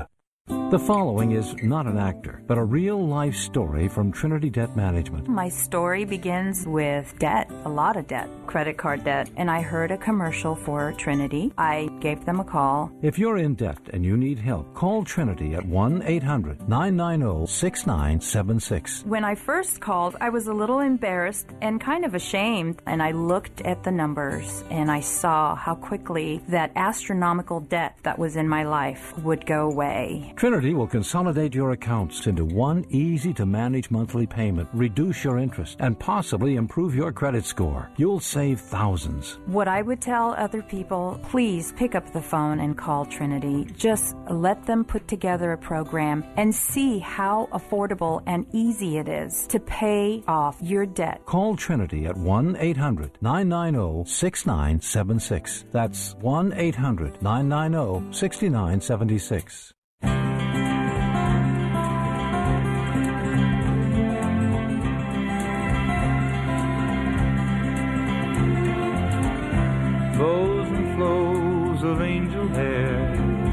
C: The following is not an actor, but a real-life story from Trinity Debt Management.
V: My story begins with debt, a lot of debt, credit card debt, and I heard a commercial for Trinity. I gave them a call.
C: If you're in debt and you need help, call Trinity at one eight hundred nine nine zero six nine seven six.
V: When I first called, I was a little embarrassed and kind of ashamed, and I looked at the numbers and I saw how quickly that astronomical debt that was in my life would go away.
C: Trinity will consolidate your accounts into one easy-to-manage monthly payment, reduce your interest, and possibly improve your credit score. You'll save thousands.
V: What I would tell other people, please pick up the phone and call Trinity. Just let them put together a program and see how affordable and easy it is to pay off your debt.
C: Call Trinity at one eight hundred nine nine zero six nine seven six. That's one eight hundred nine nine zero six nine seven six.
W: Flows and flows of angel hair,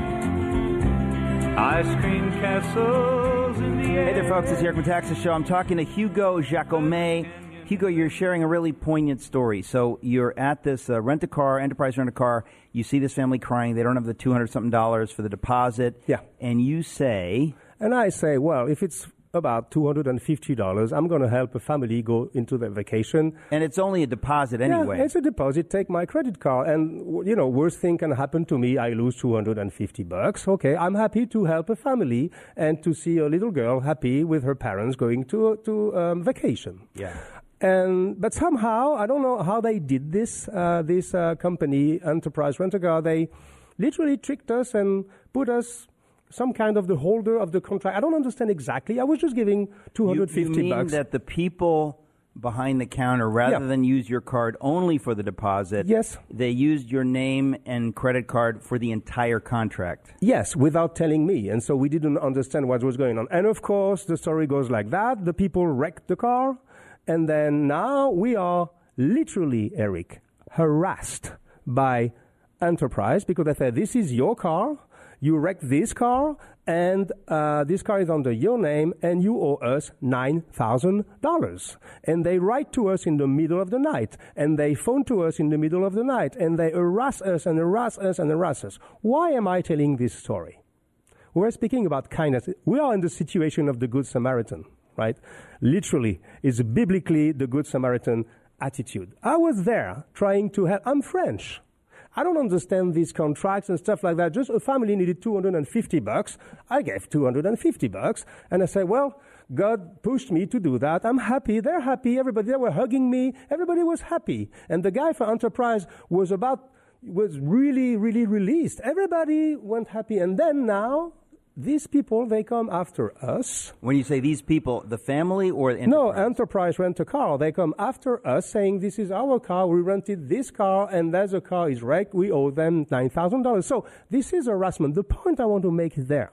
W: ice cream castles in the air.
D: Hey there, folks. It's the Eric Metaxas Show. I'm talking to Hugo Jacome. Hugo, you're sharing a really poignant story. So you're at this uh, rent-a-car, Enterprise Rent-A-Car. You see this family crying. They don't have the two hundred something dollars for the deposit.
G: Yeah.
D: And you say...
G: And I say, well, if it's about two hundred fifty dollars, I'm going to help a family go into their vacation.
D: And it's only a deposit anyway.
G: Yeah, it's a deposit. Take my credit card. And, you know, worst thing can happen to me. I lose two hundred fifty bucks. Okay, I'm happy to help a family and to see a little girl happy with her parents going to, to um, vacation.
D: Yeah.
G: And but somehow, I don't know how they did this, uh, this uh, company, Enterprise Rent-A-Car, they literally tricked us and put us some kind of the holder of the contract. I don't understand exactly. I was just giving two hundred fifty
D: you, you mean
G: bucks.
D: that the people behind the counter, rather
G: Yeah.
D: than use your card only for the deposit,
G: Yes.
D: they used your name and credit card for the entire contract?
G: Yes, without telling me. And so we didn't understand what was going on. And of course, the story goes like that. The people wrecked the car. And then now we are literally, Eric, harassed by Enterprise because they said, this is your car. You wrecked this car, and uh, this car is under your name, and you owe us nine thousand dollars. And they write to us in the middle of the night, and they phone to us in the middle of the night, and they harass us and harass us and harass us. Why am I telling this story? We're speaking about kindness. We are in the situation of the Good Samaritan, right? Literally, it's biblically the Good Samaritan attitude. I was there trying to help. I'm French. I don't understand these contracts and stuff like that. Just a family needed two hundred fifty bucks. I gave two hundred fifty bucks. And I said, well, God pushed me to do that. I'm happy. They're happy. Everybody, they were hugging me. Everybody was happy. And the guy for Enterprise was about, was really, really released. Everybody went happy. And then now, these people, they come after us.
D: When you say these people, the family or Enterprise?
G: No, Enterprise Rent-A-Car. They come after us saying, this is our car, we rented this car, and as the car is wrecked, we owe them nine thousand dollars. So this is harassment. The point I want to make there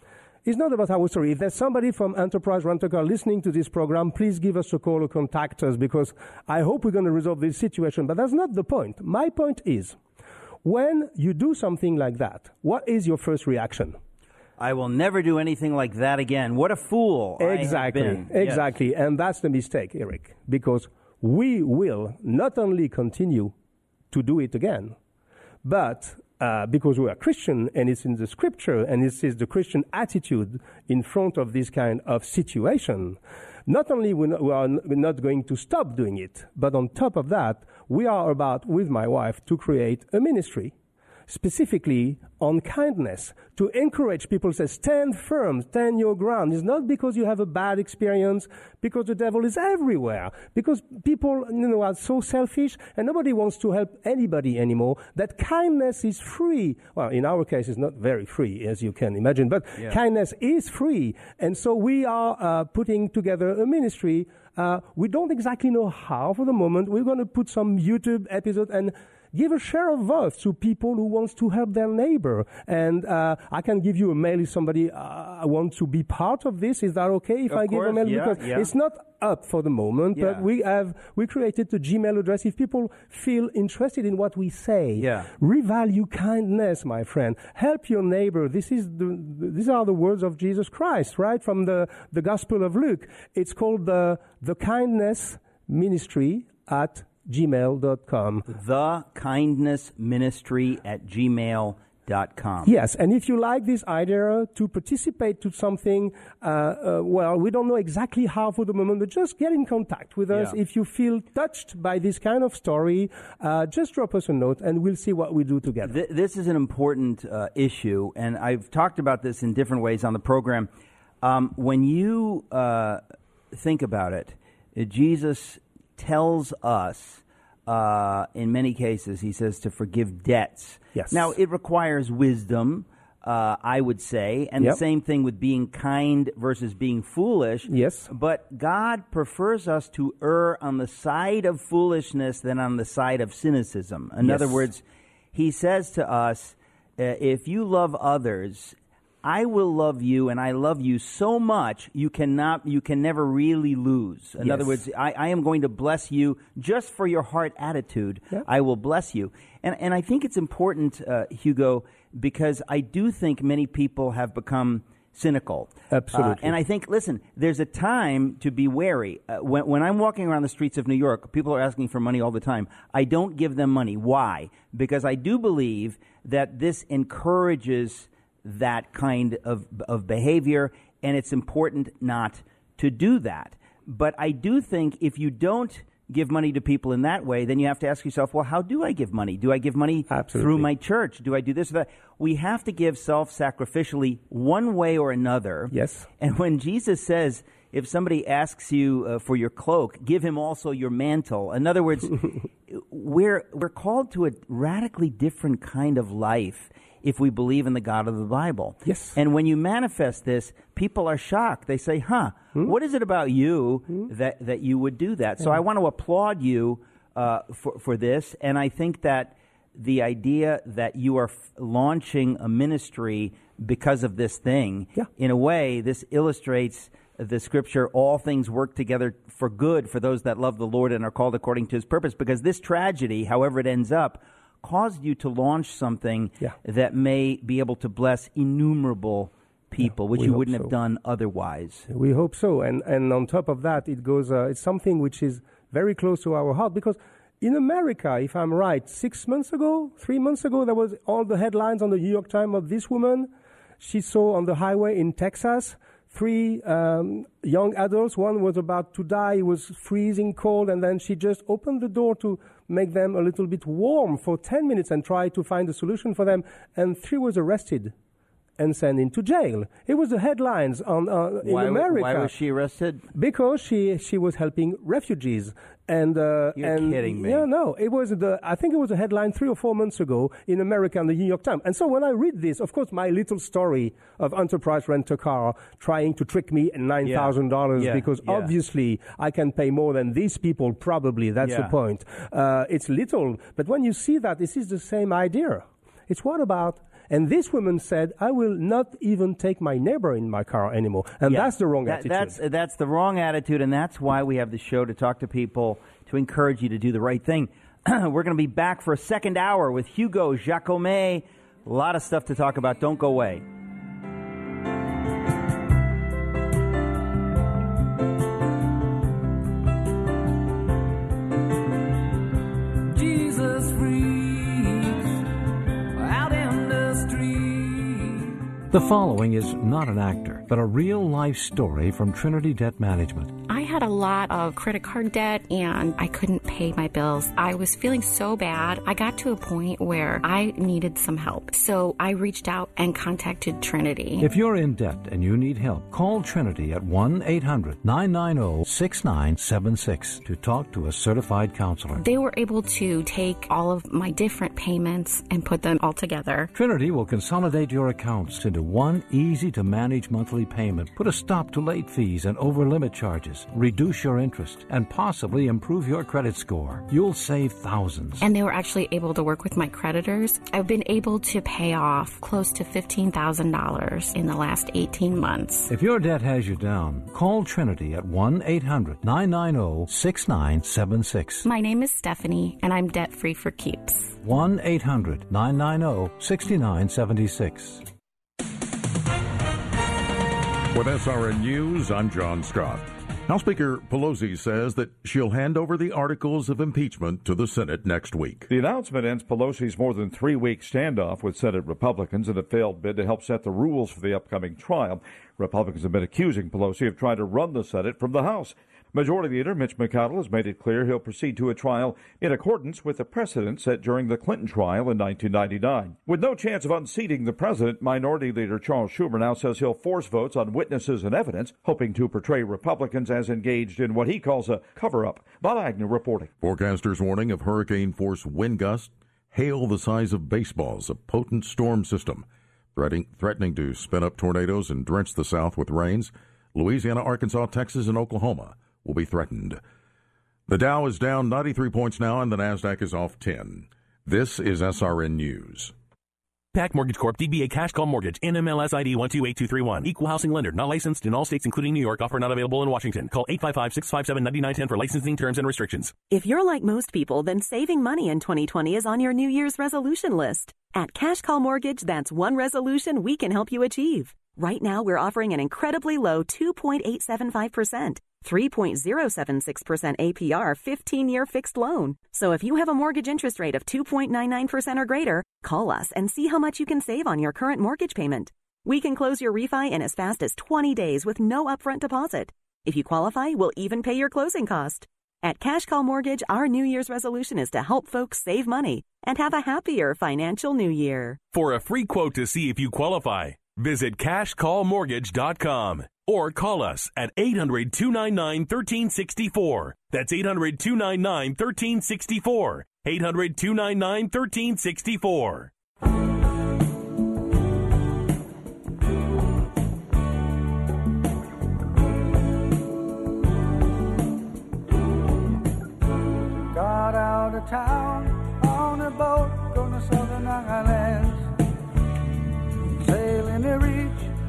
G: is not about our story. If there's somebody from Enterprise Rent-A-Car listening to this program, please give us a call or contact us, because I hope we're going to resolve this situation. But that's not the point. My point is, when you do something like that, what is your first reaction?
D: I will never do anything like that again. What a fool
G: Exactly,
D: I have been.
G: exactly.
D: Yes.
G: And that's the mistake, Eric, because we will not only continue to do it again, but uh, because we are Christian and it's in the scripture and it is the Christian attitude in front of this kind of situation, not only we are not going to stop doing it, but on top of that, we are about, with my wife, to create a ministry specifically on kindness, to encourage people to say, stand firm, stand your ground. It's not because you have a bad experience, because the devil is everywhere, because people, you know, are so selfish and nobody wants to help anybody anymore, that kindness is free. Well, in our case, it's not very free, as you can imagine, but yeah. Kindness is free. And so we are uh, putting together a ministry. Uh, we don't exactly know how for the moment. We're going to put some YouTube episode, and give a share of wealth to people who wants to help their neighbor. And uh, I can give you a mail if somebody uh, wants to be part of this. Is that okay if
F: of
G: I
F: course,
G: give a mail?
F: yeah,
G: Because
F: yeah.
G: it's not up for the moment,
F: Yeah.
G: but we have we created the Gmail address. If people feel interested in what we say,
F: Yeah.
G: revalue kindness, my friend. Help your neighbor. This is the, these are the words of Jesus Christ, right from the, the Gospel of Luke. It's called the the Kindness Ministry at gmail dot com.
F: The Kindness Ministry at gmail dot com.
G: Yes, and if you like this idea to participate to something, uh, uh, well, we don't know exactly how for the moment, but just get in contact with us.
F: Yeah.
G: If you feel touched by this kind of story, uh, just drop us a note and we'll see what we do together.
F: Th- this is an important uh, issue, and I've talked about this in different ways on the program. Um, when you uh, think about it, uh, Jesus tells us, uh, in many cases, he says to forgive debts.
G: Yes.
F: Now, it requires wisdom, uh, I would say, and
G: Yep.
F: the same thing with being kind versus being foolish.
G: Yes.
F: But God prefers us to err on the side of foolishness than on the side of cynicism. In
G: Yes.
F: other words, he says to us, uh, if you love others, I will love you, and I love you so much you cannot, you can never really lose. In
G: Yes.
F: other words, I, I am going to bless you just for your heart attitude.
G: Yeah.
F: I will bless you, and and I think it's important, uh, Hugo, because I do think many people have become cynical.
G: Absolutely.
F: Uh, and I think, listen, there's a time to be wary. Uh, when, when I'm walking around the streets of New York, people are asking for money all the time. I don't give them money. Why? Because I do believe that this encourages that kind of of behavior, and it's important not to do that. But I do think if you don't give money to people in that way, then you have to ask yourself, well, how do I give money? Do I give money
G: Absolutely.
F: through my church? Do I do this or that? We have to give self-sacrificially one way or another.
G: Yes.
F: And when Jesus says, if somebody asks you uh, for your cloak, give him also your mantle. In other words, we're we're called to a radically different kind of life if we believe in the God of the Bible.
G: Yes.
F: And when you manifest this, people are shocked. They say, huh,
G: Hmm?
F: what is it about you
G: Hmm?
F: that, that you would do that? So
G: Yeah.
F: I want to applaud you uh, for, for this. And I think that the idea that you are f- launching a ministry because of this thing,
G: Yeah.
F: in a way, this illustrates the scripture, all things work together for good for those that love the Lord and are called according to his purpose. Because this tragedy, however it ends up, caused you to launch something
G: Yeah.
F: that may be able to bless innumerable people, which
G: we
F: you
G: hope
F: wouldn't
G: so.
F: have done otherwise.
G: We hope so. And and on top of that, it goes. Uh, it's something which is very close to our heart because in America, if I'm right, six months ago, three months ago, there was all the headlines on the New York Times of this woman. She saw on the highway in Texas three um, young adults. One was about to die. It was freezing cold, and then she just opened the door to make them a little bit warm for ten minutes and try to find a solution for them. And three was arrested and sent into jail. It was the headlines on uh, in
F: Why,
G: America.
F: why was she arrested?
G: Because she she was helping refugees. And uh,
F: You're
G: and
F: kidding me.
G: Yeah, no, it was the. I think it was a headline three or four months ago in America on the New York Times. And so when I read this, of course, my little story of Enterprise Rent a Car trying to trick me in nine thousand
F: Yeah.
G: dollars
F: Yeah.
G: because
F: Yeah.
G: obviously I can pay more than these people. Probably that's
F: Yeah.
G: the point. Uh, it's little, but when you see that, this is the same idea. It's what about? And this woman said, I will not even take my neighbor in my car anymore. And
F: Yeah.
G: that's the wrong
F: That-
G: attitude.
F: That's, that's the wrong attitude, and that's why we have the show to talk to people, to encourage you to do the right thing. We're going to be back for a second hour with Hugo Jacomet. A lot of stuff to talk about. Don't go away.
A: Jesus freaks out in the street.
C: The following is not an actor, but a real-life story from Trinity Debt Management.
B: I had a lot of credit card debt and I couldn't pay my bills. I was feeling so bad. I got to a point where I needed some help. So I reached out and contacted Trinity.
C: If you're in debt and you need help, call Trinity at one eight hundred nine nine zero six nine seven six to talk to a certified counselor.
B: They were able to take all of my different payments and put them all together.
C: Trinity will consolidate your accounts into one easy-to-manage monthly payment, put a stop to late fees and over-limit charges, reduce your interest, and possibly improve your credit score. You'll save thousands.
B: And they were actually able to work with my creditors. I've been able to pay off close to fifteen thousand dollars in the last eighteen months.
C: If your debt has you down, call Trinity at one eight hundred nine nine zero six nine seven six.
B: My name is Stephanie, and I'm debt-free for keeps.
C: one eight hundred nine nine zero six nine seven six.
P: With S R N News, I'm John Scott. House Speaker Pelosi says that she'll hand over the articles of impeachment to the Senate next week.
E: The announcement ends Pelosi's more than three-week standoff with Senate Republicans in a failed bid to help set the rules for the upcoming trial. Republicans have been accusing Pelosi of trying to run the Senate from the House. Majority Leader Mitch McConnell has made it clear he'll proceed to a trial in accordance with the precedent set during the Clinton trial in nineteen ninety-nine. With no chance of unseating the president, Minority Leader Charles Schumer now says he'll force votes on witnesses and evidence, hoping to portray Republicans as engaged in what he calls a cover-up. Bob Agnew reporting.
P: Forecasters warning of hurricane-force wind gusts, hail the size of baseballs, a potent storm system threatening, threatening to spin up tornadoes and drench the South with rains. Louisiana, Arkansas, Texas, and Oklahoma will be threatened. The Dow is down ninety-three points now, and the NASDAQ is off ten. This is S R N News.
H: Pac Mortgage Corp, D B A Cash Call Mortgage, N M L S I D one two eight two three one. Equal housing lender, not licensed in all states including New York. Offer not available in Washington. Call eight five five, six five seven, nine nine one zero for licensing terms and restrictions.
I: If you're like most people, then saving money in twenty twenty is on your New Year's resolution list. At Cash Call Mortgage, that's one resolution we can help you achieve. Right now, we're offering an incredibly low two point eight seven five percent. three point zero seven six percent A P R fifteen-year fixed loan. So if you have a mortgage interest rate of two point nine nine percent or greater, call us and see how much you can save on your current mortgage payment. We can close your refi in as fast as twenty days with no upfront deposit. If you qualify, we'll even pay your closing cost. At Cash Call Mortgage, our New Year's resolution is to help folks save money and have a happier financial new year.
H: For a free quote to see if you qualify, visit cash call mortgage dot com. Or call us at eight hundred, two nine nine, one three six four. That's eight hundred, two nine nine, one three six four. eight hundred, two nine nine, one three six four.
W: Got out of town on a boat going to Southern Islands, sailing the reach.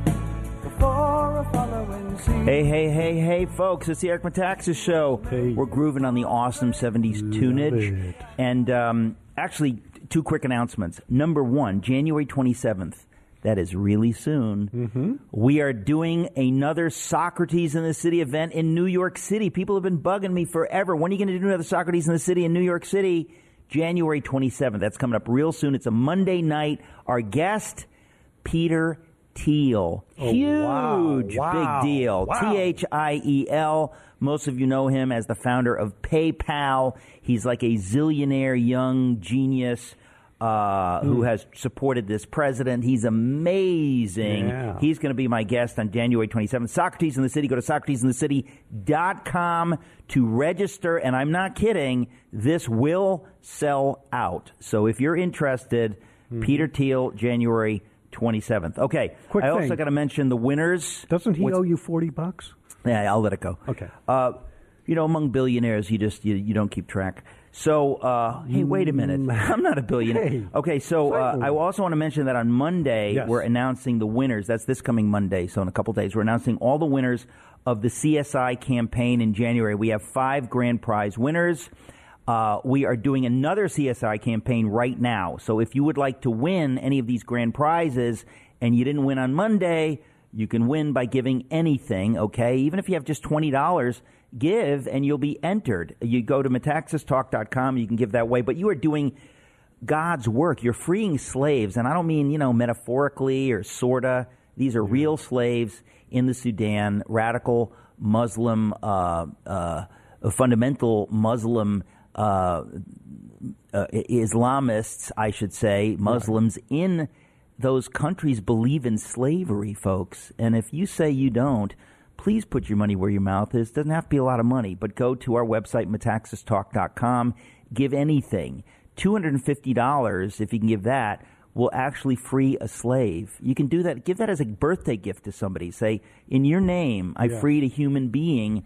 D: Hey, hey, hey, hey, folks, it's the Eric Metaxas Show. Hey. We're grooving on the awesome seventies tunage. And um, actually, two quick announcements. Number one, January twenty-seventh, that is really soon, mm-hmm. we are doing another Socrates in the City event in New York City. People have been bugging me forever. When are you going to do another Socrates in the City in New York City? January twenty-seventh. That's coming up real soon. It's a Monday night. Our guest, Peter Thiel.
X: Oh,
D: Huge,
X: wow, wow,
D: big deal.
X: wow.
D: T H I E L. Most of you know him as the founder of PayPal. He's like a zillionaire young genius uh, mm. who has supported this president. He's amazing.
X: Yeah.
D: He's going to be my guest on January twenty-seventh. Socrates in the City. Go to Socrates in the City dot com to register. And I'm not kidding. This will sell out. So if you're interested, mm. Peter Thiel, January twenty-seventh. Okay.
X: Quick
D: I
X: thing.
D: also got to mention the winners.
X: Doesn't he
D: What's,
X: owe you forty bucks?
D: Yeah, I'll let it go.
X: Okay.
D: Uh, you know, among billionaires, you just you, you don't keep track. So, uh, hey, wait a minute. I'm not a billionaire.
X: Hey,
D: okay, so uh, I also want to mention that on Monday,
X: yes.
D: we're announcing the winners. That's this coming Monday, so in a couple days. We're announcing all the winners of the C S I campaign in January. We have five grand prize winners. Uh, we are doing another C S I campaign right now. So if you would like to win any of these grand prizes and you didn't win on Monday, you can win by giving anything, okay? Even if you have just twenty dollars, give and you'll be entered. You go to metaxas talk dot com, you can give that way. But you are doing God's work. You're freeing slaves. And I don't mean, you know, metaphorically or sorta. These are real slaves in the Sudan, radical Muslim, uh, uh, fundamental Muslim uh, uh, Islamists, I should say, Muslims right. in those countries believe in slavery, folks. And if you say you don't, please put your money where your mouth is. It doesn't have to be a lot of money, but go to our website, metaxas talk dot com. Give anything. two hundred fifty dollars, if you can give that, will actually free a slave. You can do that. Give that as a birthday gift to somebody. Say, in your name, I
X: yeah.
D: freed a human being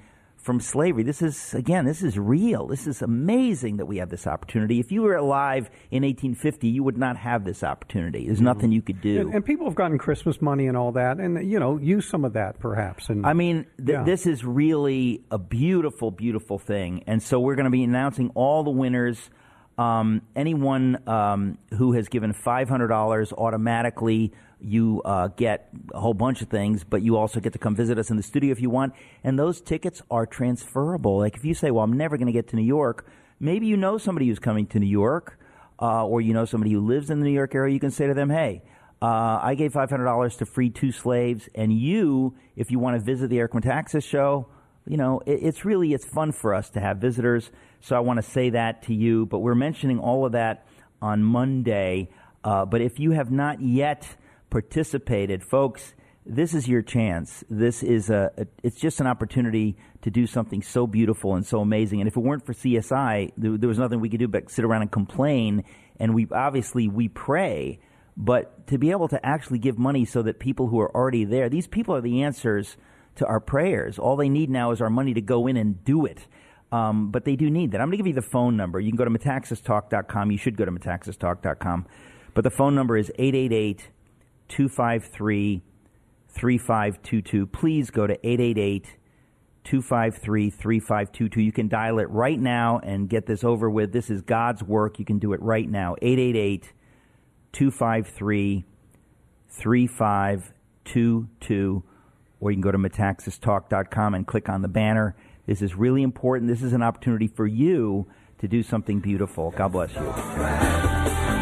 F: from slavery. This is, again, this is real. This is amazing that we have this opportunity. If you were alive in eighteen fifty, you would not have this opportunity. There's nothing you could do.
X: And, and people have gotten Christmas money and all that, and, you know, use some of that perhaps. And
F: I mean, th-
X: yeah.
F: this is really a beautiful, beautiful thing. And so we're going to be announcing all the winners. Um, anyone um, who has given five hundred dollars automatically, you uh, get a whole bunch of things, but you also get to come visit us in the studio if you want. And those tickets are transferable. Like if you say, well, I'm never going to get to New York, maybe you know somebody who's coming to New York, uh, or you know somebody who lives in the New York area, you can say to them, hey, uh, I gave five hundred dollars to free two slaves, and you, if you want to visit the Eric Metaxas show, you know, it, it's really, it's fun for us to have visitors. So I want to say that to you, but we're mentioning all of that on Monday. Uh, but if you have not yet participated, folks, this is your chance. This is a, a, it's just an opportunity to do something so beautiful and so amazing. And if it weren't for C S I, there, there was nothing we could do but sit around and complain. And we obviously, we pray, but to be able to actually give money so that people who are already there, these people are the answers to our prayers. All they need now is our money to go in and do it. Um, but they do need that. I'm going to give you the phone number. You can go to metaxas talk dot com. You should go to metaxas talk dot com. But the phone number is eight eight eight, two five three, three five two two. Please go to eight eight eight, two five three, three five two two. You can dial it right now and get this over with. This is God's work. You can do it right now. eight eight eight, two five three, three five two two. Or you can go to metaxas talk dot com and click on the banner. This is really important. This is an opportunity for you to do something beautiful. God bless you.